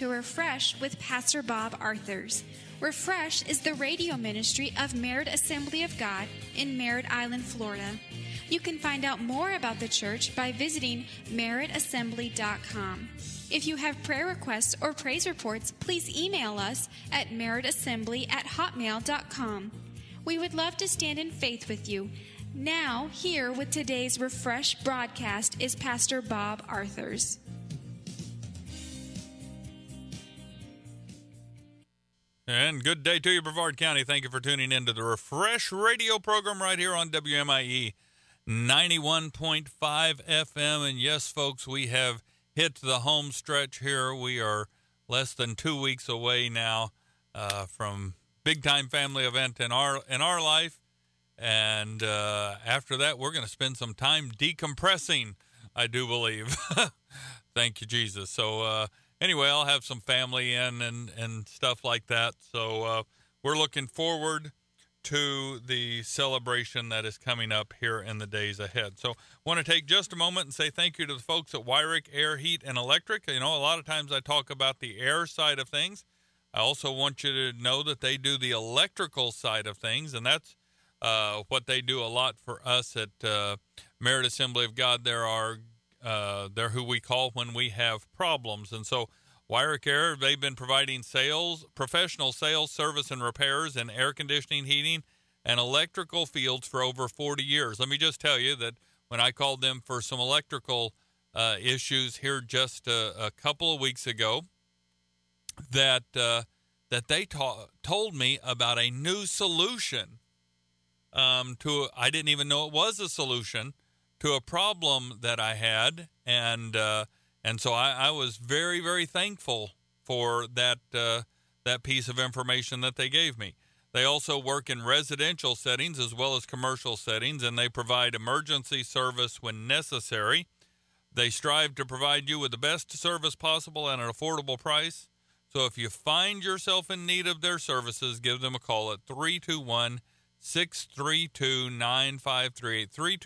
Refresh with Pastor Bob Arthurs. Refresh is the radio ministry of Merritt Assembly of God in Merritt Island, Florida. You can find out more about the church by visiting merrittassembly.com. If you have prayer requests or praise reports, please email us at merrittassembly@hotmail.com. We would love to stand in faith with you. Now, here with today's Refresh broadcast is Pastor Bob Arthurs. And good day to you, Brevard County. Thank you for tuning in to the Refresh radio program right here on WMIE 91.5 FM. And yes, folks, we have hit the home stretch here. We are less than 2 weeks away now from big-time family event in our life. And after that, we're going to spend some time decompressing, I do believe. Thank you, Jesus. So anyway, I'll have some family in and stuff like that. So we're looking forward to the celebration that is coming up here in the days ahead. So I want to take just a moment and say thank you to the folks at Wyrick Air, Heat, and Electric. You know, a lot of times I talk about the air side of things. I also want you to know that they do the electrical side of things, and that's what they do a lot for us at Merritt Assembly of God. They're who we call when we have problems. And so Wyrick Air, they've been providing professional sales, service, and repairs in air conditioning, heating, and electrical fields for over 40 years. Let me just tell you that when I called them for some electrical issues here just a couple of weeks ago, that they told me about a new solution I didn't even know it was a solution to a problem that I had, and so I was very, very thankful for that piece of information that they gave me. They also work in residential settings as well as commercial settings, and they provide emergency service when necessary. They strive to provide you with the best service possible at an affordable price. So if you find yourself in need of their services, give them a call at 321-632-9538,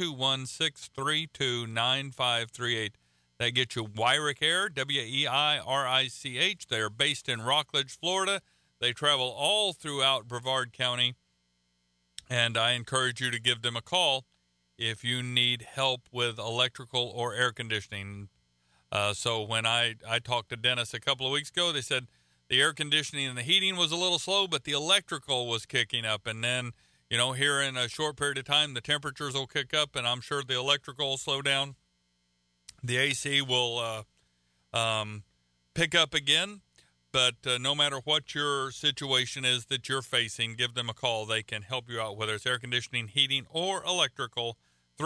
321-632-9538. That gets you Wyrick Air, W-E-I-R-I-C-H. They are based in Rockledge, Florida. They travel all throughout Brevard County, and I encourage you to give them a call if you need help with electrical or air conditioning. So when I talked to Dennis a couple of weeks ago, they said the air conditioning and the heating was a little slow, but the electrical was kicking up. And then, you know, here in a short period of time, the temperatures will kick up, and I'm sure the electrical will slow down. The AC will pick up again. But no matter what your situation is that you're facing, give them a call. They can help you out, whether it's air conditioning, heating, or electrical.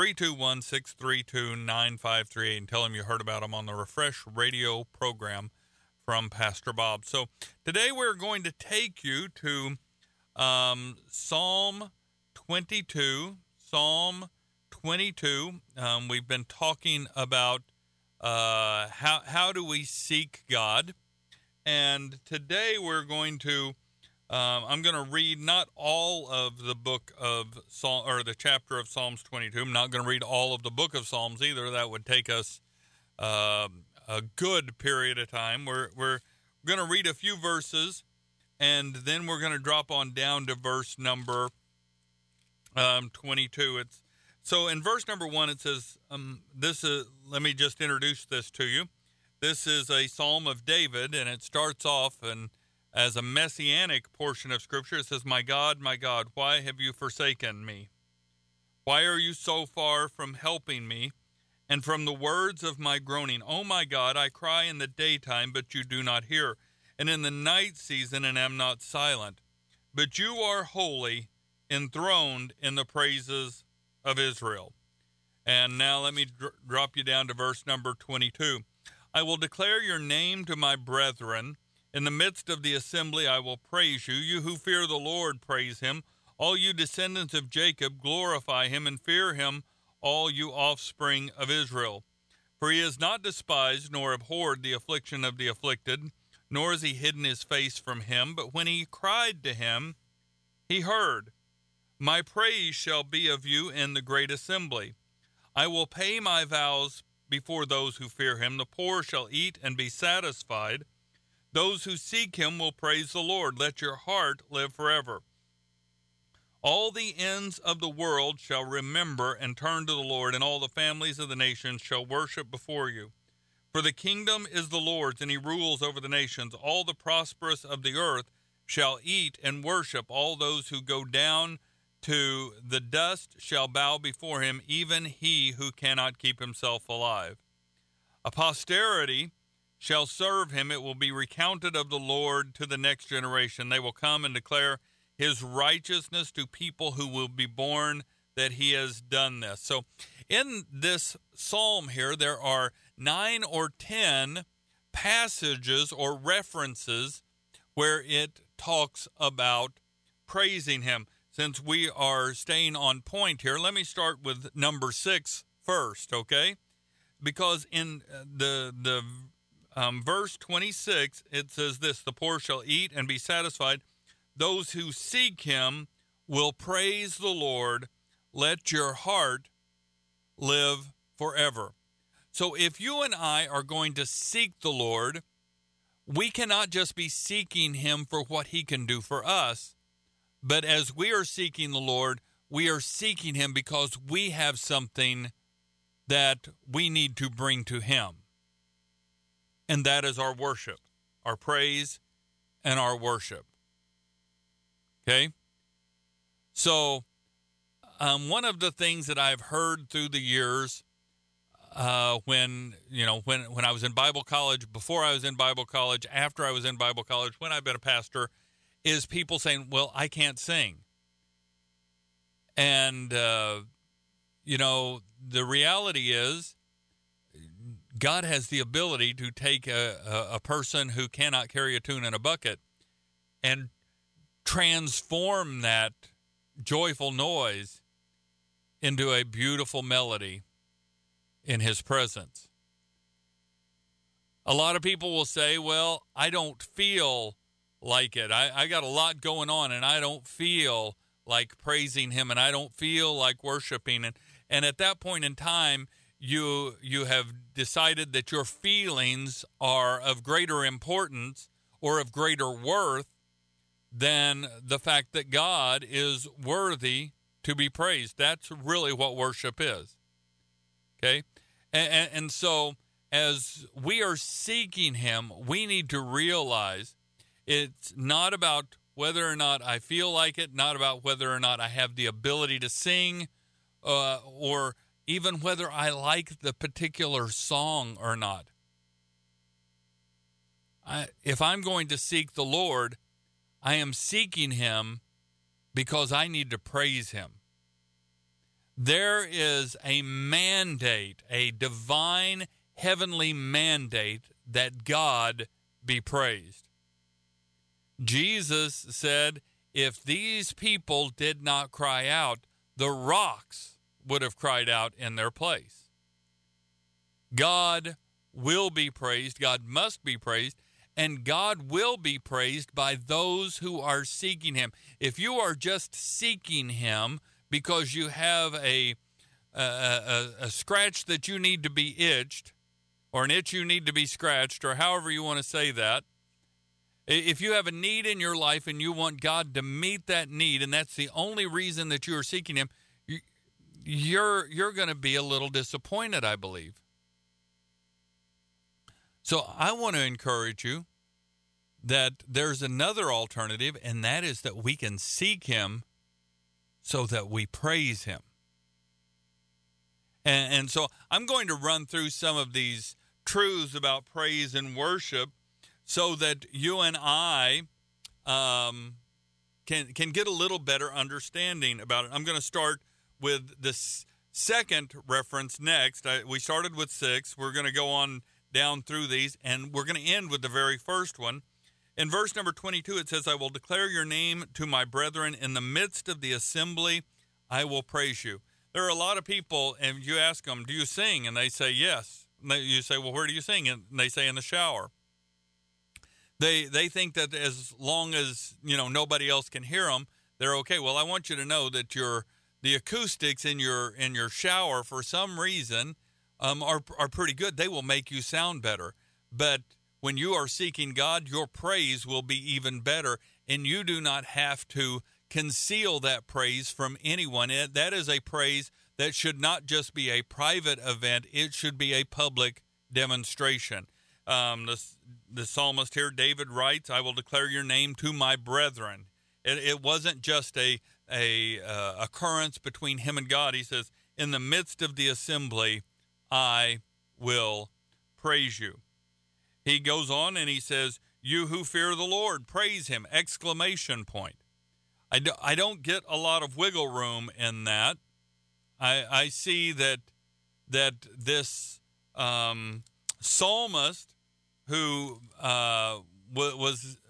321-632-9538, and tell them you heard about them on the Refresh radio program from Pastor Bob. So today we're going to take you to Psalm 22. Psalm 22. We've been talking about how do we seek God. And today we're going to, I'm going to read not all of the book of Psalm, or the chapter of Psalms 22. I'm not going to read all of the book of Psalms either. That would take us a good period of time. We're going to read a few verses, and then we're going to drop on down to verse number 22. So in verse number 1, it says, let me just introduce this to you. This is a Psalm of David, and it starts off as a messianic portion of Scripture. It says, my God, why have you forsaken me? Why are you so far from helping me and from the words of my groaning? Oh, my God, I cry in the daytime, but you do not hear, and in the night season, and am not silent. But you are holy, enthroned in the praises of Israel. And now let me drop you down to verse number 22. I will declare your name to my brethren. In the midst of the assembly I will praise you. You who fear the Lord, praise him. All you descendants of Jacob, glorify him and fear him, all you offspring of Israel. For he has not despised nor abhorred the affliction of the afflicted, nor has he hidden his face from him. But when he cried to him, he heard. My praise shall be of you in the great assembly. I will pay my vows before those who fear him. The poor shall eat and be satisfied. Those who seek him will praise the Lord. Let your heart live forever. All the ends of the world shall remember and turn to the Lord, and all the families of the nations shall worship before you. For the kingdom is the Lord's, and he rules over the nations. All the prosperous of the earth shall eat and worship. All those who go down to the dust shall bow before him, even he who cannot keep himself alive. A posterity shall serve him. It will be recounted of the Lord to the next generation. They will come and declare his righteousness to people who will be born, that he has done this. So in this psalm here, there are 9 or 10 passages or references where it talks about praising him. Since we are staying on point here, let me start with number 6 first, okay? Because in the verse 26, it says this: the poor shall eat and be satisfied. Those who seek him will praise the Lord. Let your heart live forever. So if you and I are going to seek the Lord, we cannot just be seeking him for what he can do for us, but as we are seeking the Lord, we are seeking him because we have something that we need to bring to him. And that is our worship, our praise and our worship. Okay? So one of the things that I've heard through the years when I was in Bible college, before I was in Bible college, after I was in Bible college, when I've been a pastor, is people saying, well, I can't sing. And, the reality is God has the ability to take a person who cannot carry a tune in a bucket and transform that joyful noise into a beautiful melody in his presence. A lot of people will say, well, I don't feel like it. I got a lot going on, and I don't feel like praising him, and I don't feel like worshiping. And at that point in time, you have decided that your feelings are of greater importance or of greater worth than the fact that God is worthy to be praised. That's really what worship is. Okay? And so as we are seeking him, we need to realize it's not about whether or not I feel like it, not about whether or not I have the ability to sing, or even whether I like the particular song or not. If I'm going to seek the Lord, I am seeking him because I need to praise him. There is a mandate, a divine heavenly mandate that God be praised. Jesus said, if these people did not cry out, the rocks would have cried out in their place. God will be praised. God must be praised. And God will be praised by those who are seeking him. If you are just seeking him because you have a scratch that you need to be itched, or an itch you need to be scratched, or however you want to say that, if you have a need in your life and you want God to meet that need, and that's the only reason that you are seeking him, you're going to be a little disappointed, I believe. So I want to encourage you that there's another alternative, and that is that we can seek him so that we praise him. And so I'm going to run through some of these truths about praise and worship so that you and I can get a little better understanding about it. I'm going to start with the second reference next. We started with 6. We're going to go on down through these, and we're going to end with the very first one. In verse number 22, it says, I will declare your name to my brethren. In the midst of the assembly, I will praise you. There are a lot of people, and you ask them, do you sing? And they say, yes. And you say, well, where do you sing? And they say, in the shower. They think that as long as, nobody else can hear them, they're okay. Well, I want you to know that the acoustics in your shower, for some reason, are pretty good. They will make you sound better. But when you are seeking God, your praise will be even better, and you do not have to conceal that praise from anyone. That is a praise that should not just be a private event, it should be a public demonstration. The psalmist here, David, writes, I will declare your name to my brethren. It wasn't just a occurrence between him and God. He says, in the midst of the assembly, I will praise you. He goes on and he says, you who fear the Lord, praise him, exclamation point. I don't get a lot of wiggle room in that. I see that this psalmist who was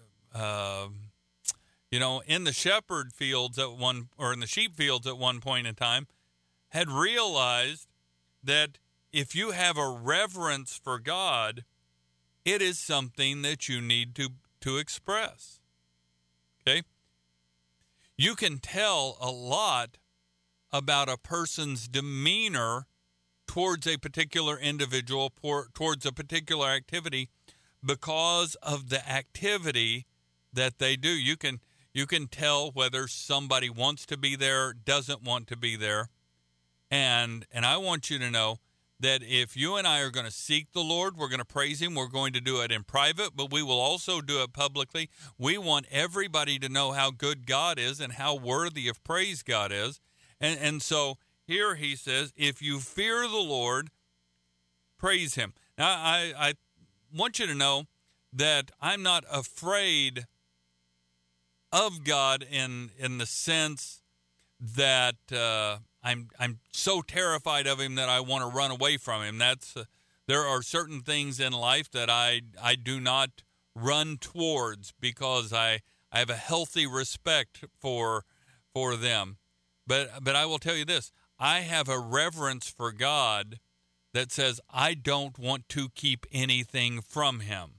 in the shepherd fields in the sheep fields at one point in time, had realized that if you have a reverence for God, it is something that you need to express. Okay? You can tell a lot about a person's demeanor towards a particular individual, towards a particular activity, because of the activity that they do. You can tell whether somebody wants to be there, doesn't want to be there. And I want you to know that if you and I are going to seek the Lord, we're going to praise him, we're going to do it in private, but we will also do it publicly. We want everybody to know how good God is and how worthy of praise God is. And so here he says, if you fear the Lord, praise him. Now, I want you to know that I'm not afraid of God in the sense that I'm so terrified of him that I want to run away from him. There are certain things in life that I do not run towards because I have a healthy respect for them. But I will tell you this, I have a reverence for God that says I don't want to keep anything from him.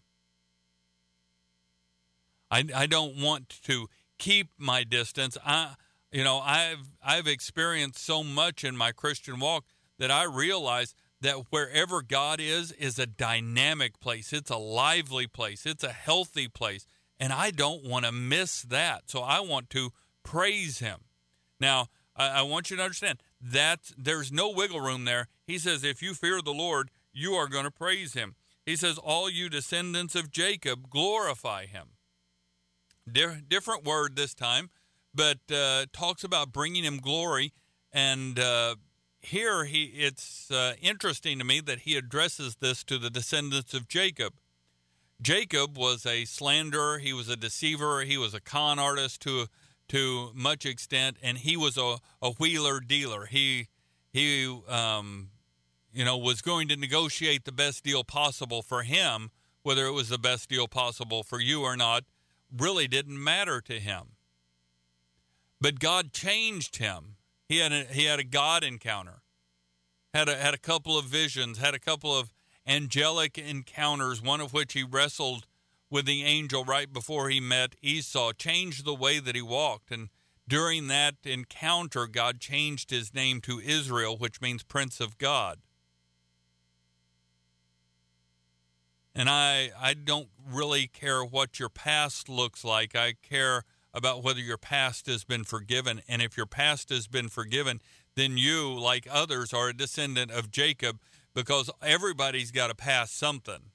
I don't want to keep my distance. I've experienced so much in my Christian walk that I realize that wherever God is a dynamic place. It's a lively place. It's a healthy place. And I don't want to miss that. So I want to praise him. Now, I want you to understand that there's no wiggle room there. He says, if you fear the Lord, you are going to praise him. He says, all you descendants of Jacob, glorify him. Different word this time, but talks about bringing him glory. And here it's interesting to me that he addresses this to the descendants of Jacob. Jacob was a slanderer. He was a deceiver. He was a con artist to much extent, and he was a wheeler dealer. He was going to negotiate the best deal possible for him. Whether it was the best deal possible for you or not really didn't matter to him. But God changed him. He had a God encounter, had a couple of visions, had a couple of angelic encounters, one of which he wrestled with the angel right before he met Esau, changed the way that he walked. And during that encounter, God changed his name to Israel, which means Prince of God. And I don't really care what your past looks like. I care about whether your past has been forgiven. And if your past has been forgiven, then you, like others, are a descendant of Jacob, because everybody's got to pass something.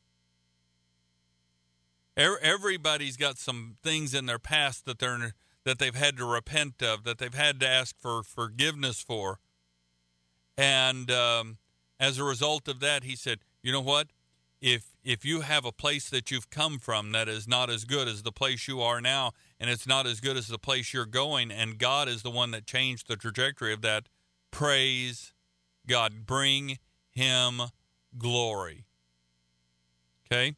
Everybody's got some things in their past that they've had to repent of, that they've had to ask for forgiveness for. And as a result of that, he said, you know what? If you have a place that you've come from that is not as good as the place you are now, and it's not as good as the place you're going, and God is the one that changed the trajectory of that, praise God. Bring him glory. Okay?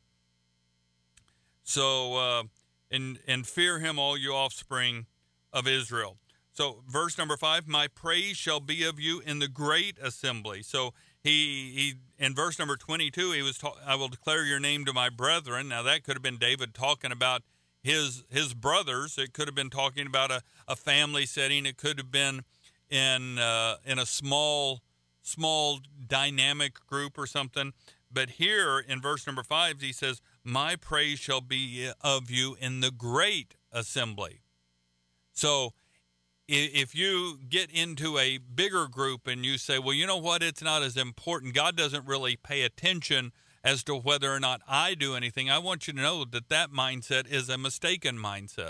So, and fear him, all you offspring of Israel. So, verse number 5, my praise shall be of you in the great assembly. So, he in verse number 22, I will declare your name to my brethren. Now, that could have been David talking about his brothers. It could have been talking about a family setting. It could have been in a small dynamic group or something. But here in verse number 5, he says, my praise shall be of you in the great assembly. So if you get into a bigger group and you say, well, you know what, it's not as important, God doesn't really pay attention as to whether or not I do anything, I want you to know that that mindset is a mistaken mindset.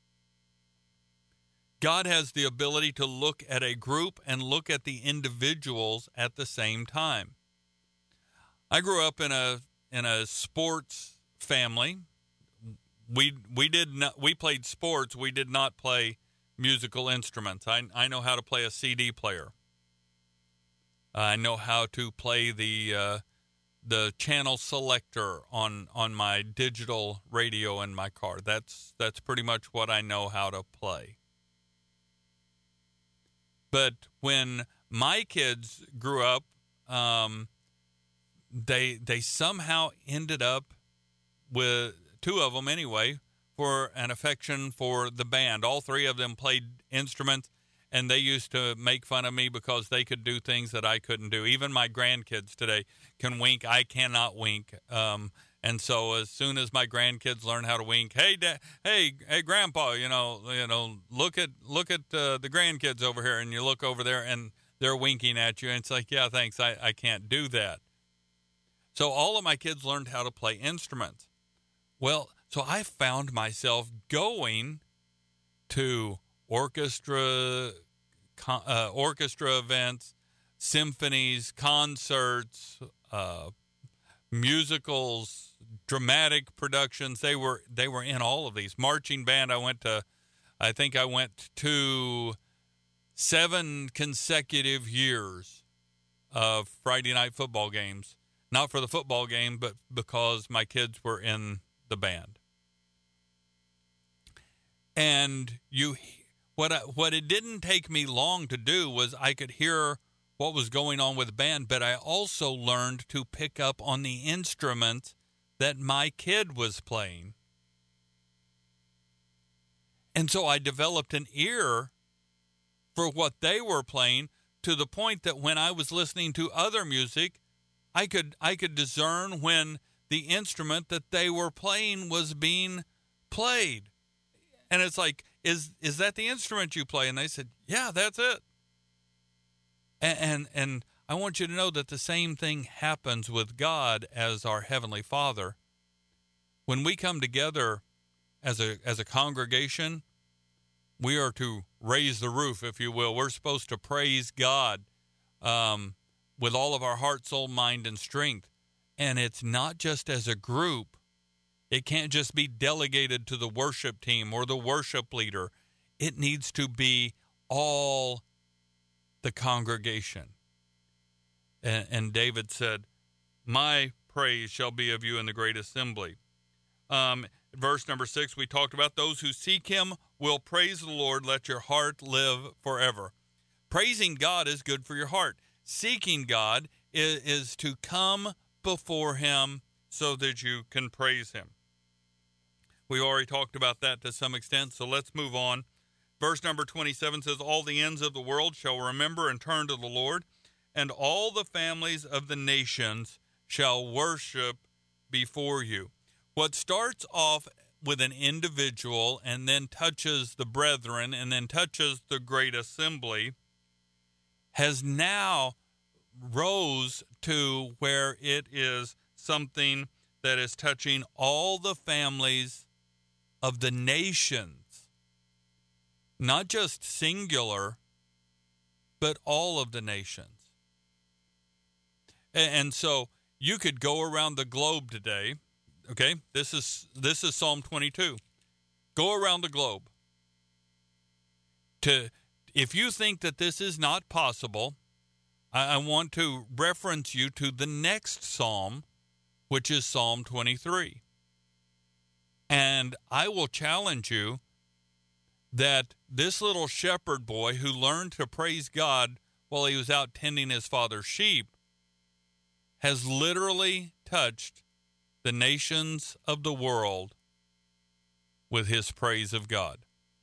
God has the ability to look at a group and look at the individuals at the same time. I grew up in a sports family. We played sports. We did not play musical instruments. I know how to play a CD player. I know how to play the channel selector on my digital radio in my car. That's pretty much what I know how to play. But when my kids grew up, they somehow ended up with, two of them anyway, for an affection for the band. All three of them played instruments, and they used to make fun of me because they could do things that I couldn't do. Even my grandkids today can wink. I cannot wink. And so as soon as my grandkids learn how to wink, hey, hey, Grandpa, look at the grandkids over here, and you look over there, and they're winking at you, and it's like, yeah, thanks, I can't do that. So all of my kids learned how to play instruments. Well, so I found myself going to orchestra events, symphonies, concerts, musicals, dramatic productions. They were in all of these. Marching band, I think I went to 7 consecutive years of Friday night football games. Not for the football game, but because my kids were in the band. And what it didn't take me long to do was I could hear what was going on with the band, but I also learned to pick up on the instruments that my kid was playing. And so I developed an ear for what they were playing, to the point that when I was listening to other music, I could discern when the instrument that they were playing was being played. And it's like, is that the instrument you play? And they said, yeah, that's it. And I want you to know that the same thing happens with God as our Heavenly Father. When we come together as a congregation, we are to raise the roof, if you will. We're supposed to praise God with all of our heart, soul, mind, and strength. And it's not just as a group. It can't just be delegated to the worship team or the worship leader. It needs to be all the congregation. And David said, my praise shall be of you in the great assembly. Verse number 6, we talked about those who seek him will praise the Lord. Let your heart live forever. Praising God is good for your heart. Seeking God is to come before him so that you can praise him. We already talked about that to some extent, so let's move on. Verse number 27 says, all the ends of the world shall remember and turn to the Lord, and all the families of the nations shall worship before you. What starts off with an individual and then touches the brethren and then touches the great assembly has now rose to where it is something that is touching all the families of the nations, not just singular, but all of the nations. And so you could go around the globe today. Okay, this is Psalm 22. Go around the globe. If you think that this is not possible, I want to reference you to the next psalm, which is Psalm 23. And I will challenge you that this little shepherd boy who learned to praise God while he was out tending his father's sheep has literally touched the nations of the world with his praise of God.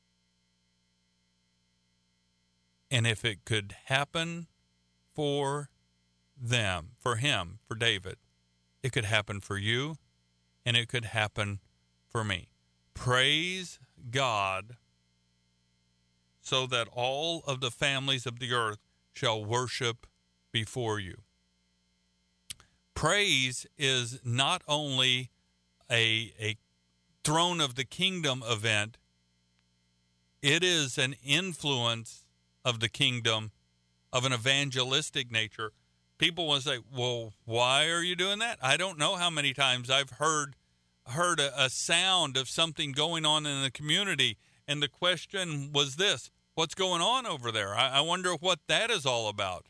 And if it could happen for them, for him, for David, It could happen for you, and it could happen for me. Praise God so that all of the families of the earth shall worship before you. Praise is not only a throne of the kingdom event, it is an influence of the kingdom of an evangelistic nature. People will say, well, why are you doing that? I don't know how many times I've heard a sound of something going on in the community, and the question was this: what's going on over there? I wonder what that is all about.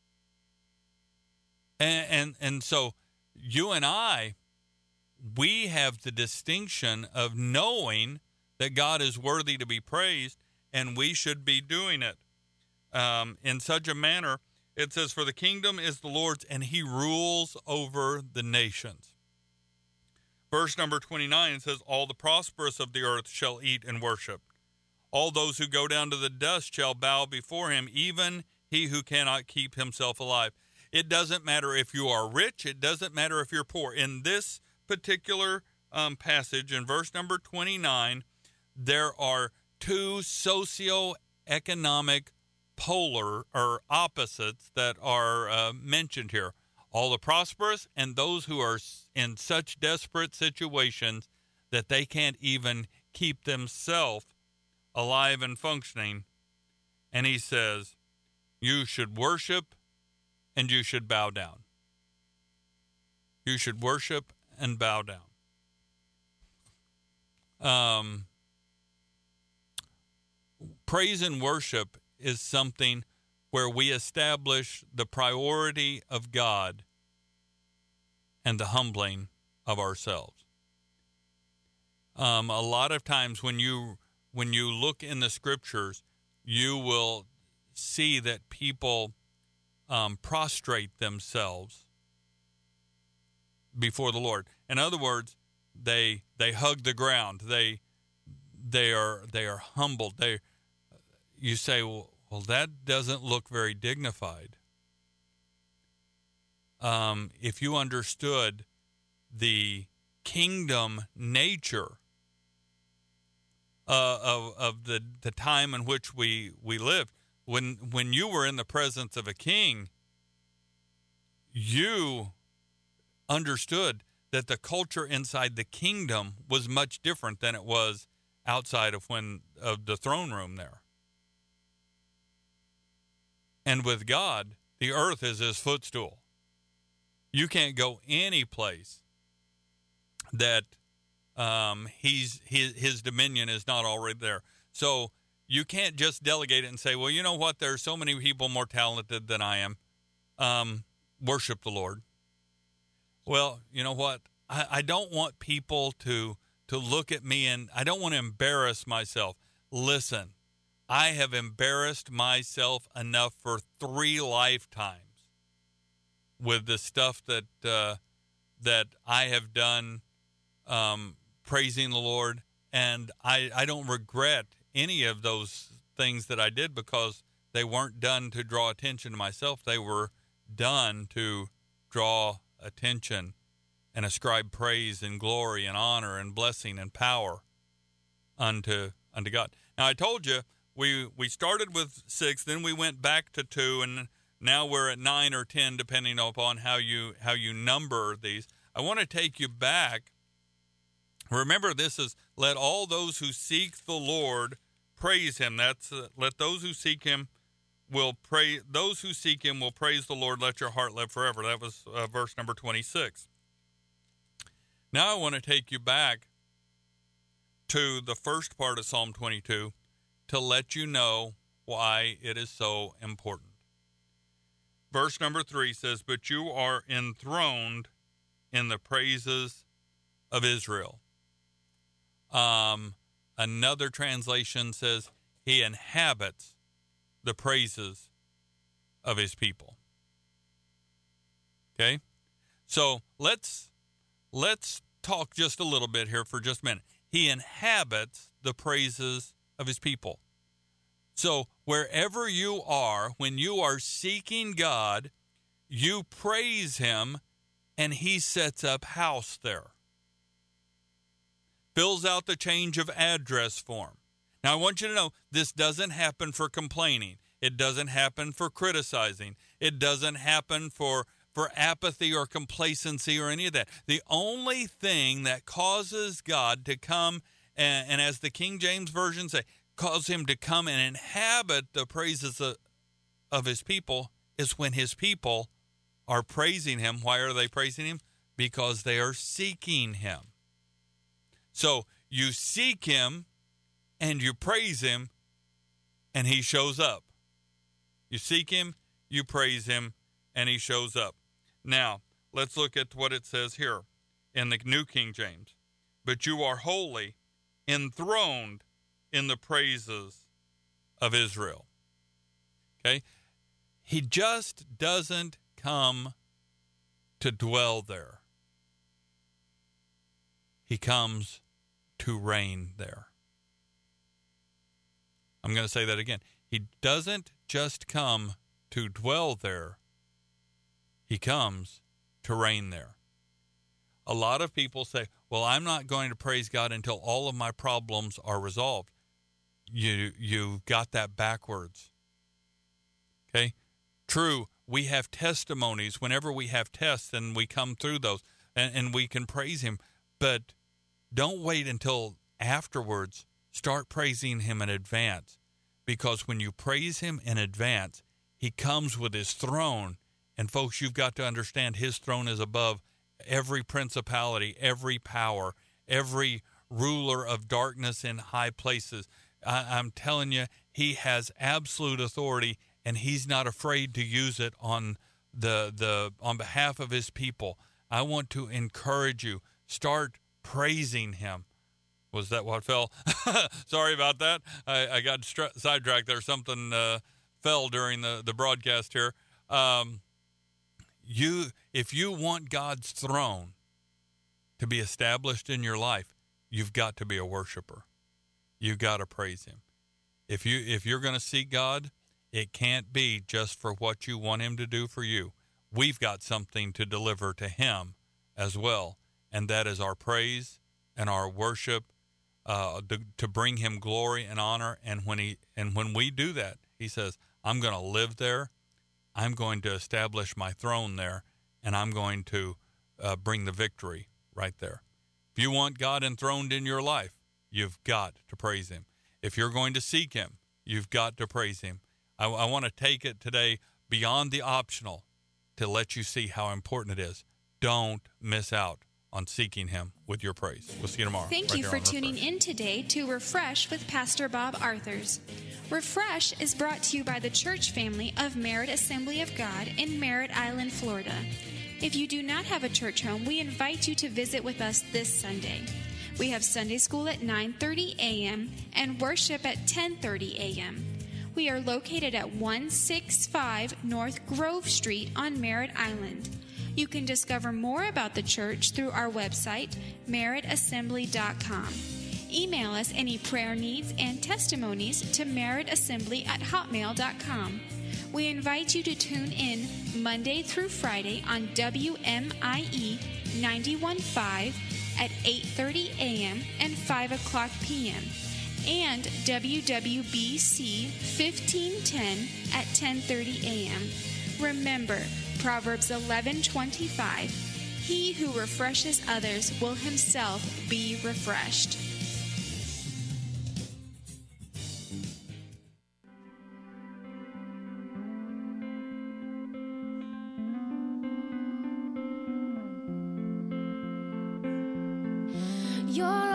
And so you and I, we have the distinction of knowing that God is worthy to be praised, and we should be doing it in such a manner. It says, for the kingdom is the Lord's, and he rules over the nations. Verse number 29 says, all the prosperous of the earth shall eat and worship. All those who go down to the dust shall bow before him, even he who cannot keep himself alive. It doesn't matter if you are rich. It doesn't matter if you're poor. In this particular passage, in verse number 29, there are two socioeconomic polar or opposites that are mentioned here. All the prosperous and those who are in such desperate situations that they can't even keep themselves alive and functioning. And he says, you should worship and you should bow down. You should worship and bow down. Praise and worship is something where we establish the priority of God and the humbling of ourselves. A lot of times when you look in the scriptures, you will see that people prostrate themselves before the Lord. In other words, they hug the ground. They are humbled. You say, well, that doesn't look very dignified. If you understood the kingdom nature of the time in which we lived, when you were in the presence of a king, you understood that the culture inside the kingdom was much different than it was outside of the throne room there. And with God, the earth is his footstool. You can't go any place that his dominion is not already there. So you can't just delegate it and say, well, you know what? There are so many people more talented than I am. Worship the Lord. Well, you know what? I don't want people to look at me, and I don't want to embarrass myself. Listen, I have embarrassed myself enough for 3 lifetimes with the stuff that I have done praising the Lord, and I don't regret any of those things that I did because they weren't done to draw attention to myself. They were done to draw attention and ascribe praise and glory and honor and blessing and power unto God. Now, I told you we started with 6, then we went back to 2, and now we're at 9 or 10, depending upon how you number these. I want to take you back. Remember, this is let all those who seek the Lord praise him. That's let those who seek him will pray. Those who seek him will praise the Lord. Let your heart live forever. That was verse number 26. Now I want to take you back to the first part of Psalm 22 to let you know why it is so important. Verse number 3 says, but you are enthroned in the praises of Israel. Another translation says he inhabits the praises of his people. Okay? So let's talk just a little bit here for just a minute. He inhabits the praises of his people. So wherever you are, when you are seeking God, you praise him and he sets up house there. Fills out the change of address form. Now, I want you to know this doesn't happen for complaining. It doesn't happen for criticizing. It doesn't happen for apathy or complacency or any of that. The only thing that causes God to come, and as the King James Version say, cause him to come and inhabit the praises of his people is when his people are praising him. Why are they praising him? Because they are seeking him. So you seek him and you praise him and he shows up. You seek him, you praise him, and he shows up. Now, let's look at what it says here in the New King James. But you are holy, enthroned in the praises of Israel. Okay? He just doesn't come to dwell there. He comes to reign there. I'm going to say that again. He doesn't just come to dwell there. He comes to reign there. A lot of people say, well, I'm not going to praise God until all of my problems are resolved. You got that backwards. Okay? True, we have testimonies whenever we have tests and we come through those and we can praise him, but don't wait until afterwards. Start praising him in advance, because when you praise him in advance, he comes with his throne. And folks, you've got to understand his throne is above every principality, every power, every ruler of darkness in high places. I'm telling you, he has absolute authority, and he's not afraid to use it on on behalf of his people. I want to encourage you, start praising him. Was that what fell? Sorry about that. I got sidetracked there. Something fell during the broadcast here. If you want God's throne to be established in your life, you've got to be a worshiper. You've got to praise him. If you're going to seek God, it can't be just for what you want him to do for you. We've got something to deliver to him as well, and that is our praise and our worship, to bring him glory and honor. And when we do that, he says, I'm going to live there. I'm going to establish my throne there, and I'm going to bring the victory right there. If you want God enthroned in your life, you've got to praise him. If you're going to seek him, you've got to praise him. I want to take it today beyond the optional to let you see how important it is. Don't miss out on seeking him with your praise. We'll see you tomorrow. Thank you for tuning in today to Refresh with Pastor Bob Arthurs. Refresh is brought to you by the church family of Merritt Assembly of God in Merritt Island, Florida. If you do not have a church home, we invite you to visit with us this Sunday. We have Sunday school at 9:30 a.m. and worship at 10:30 a.m. We are located at 165 North Grove Street on Merritt Island. You can discover more about the church through our website, merrittassembly.com. Email us any prayer needs and testimonies to merrittassembly@hotmail.com. We invite you to tune in Monday through Friday on WMIE 91.5 at 8:30 a.m. and 5 o'clock p.m. and WWBC 1510 at 10:30 a.m. Remember, Proverbs 11:25, he who refreshes others will himself be refreshed. You're